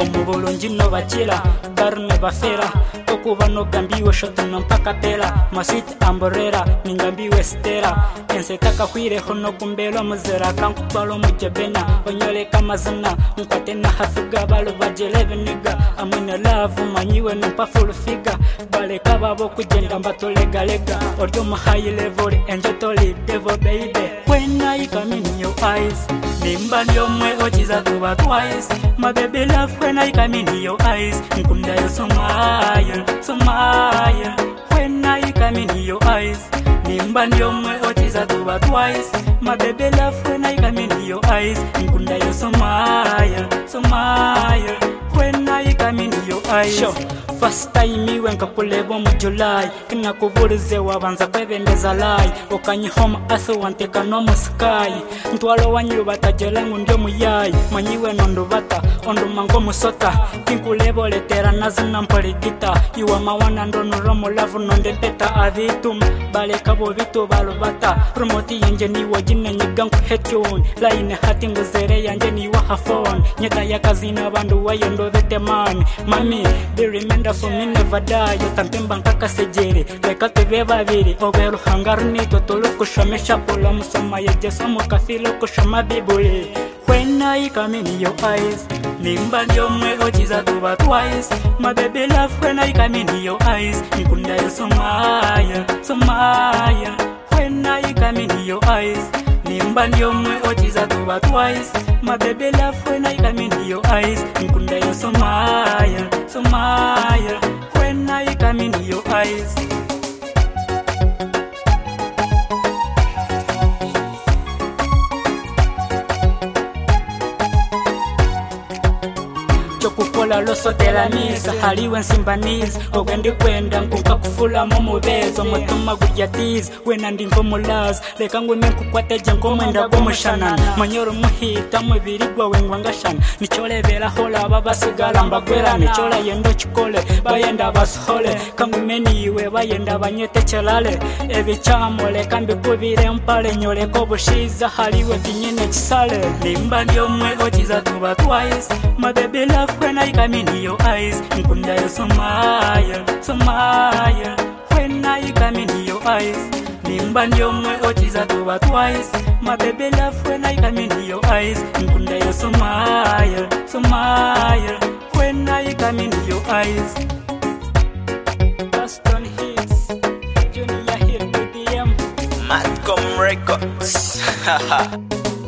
omubulungi no bakira karne bafera okuba no gambiwe shotuna mpaka pera maswiti amborera ningambiwe stera ensetaka kwireho no kumbelo muzera kankubalo mujebena onyoleka mazina nkwate na hafiga balo bajelebe niga amwine love manyiwe numpafulu figa baleka babo kugenda mbatolegalega oryo mu high level enjotoli devil baby when I come in your eyes nimba lyomwe ochiza tuba twice my baby love when I come in your eyes nkunda yo smile smile when I come in your eyes nimba lyomwe ochiza tuba twice my baby love when I come in your eyes nkunda yo smile smile when I come in your eyes sure. First time iwe nkakulebo mu July kina kubulize wabanza kwebembeza lai okanyi home aso wanteka no mu sky ntwalo wanyu batajelangu ndio muyayi manyiwe nondo bata ondo mango musota kinkulebo letera nazina mpoligita iwa mawana ndono romo love nonde peta avitum baleka bo bitu balubata promote yanje ni wajine nyiganku hetune line hatingo zere yanje ni wa phone nyeta yakazina bandu wayondo bete man mami they remember for me never die yotampemba nkaka sejere leka tebe babiri obero hangarni totolo kushamesha pola musoma yejeso mukafilo kushama bibule when I come in your eyes nimba lyomwe ochiza tuba twice my baby love when I come in your eyes nikunda yo smile smile when I come in your eyes nimba lyomwe ochiza tuba twice my baby love when I come in your eyes nikunda yo smile smile when I come in your eyes kukola loso tela misa haliwe nsimbanizi ogendi kwenda nkunka kufula mumubezo mutuma gujyatizi wena ndi ngomulazi leka ngweme nkukwateje ngomwenda gwomushanana manyoro muhita mubiri gwawe ngwangashana nicholebera hola babasigala mbagwera nichola yendo chikole bayenda basole kangumeniwe bayenda banyetechelale ebichamole kambikubire mpale nyoleko bushiza haliwe kinyene kisale nimba lyomwe ochiza tuba twice my baby love when I come in your eyes nkunda yo smile smile when I come in your eyes nimba lyomwe ochiza tuba twice my baby love when I come in your eyes nkunda yo smile smile when I come in your eyes Boston hits Junior Hill BDM Madcom Records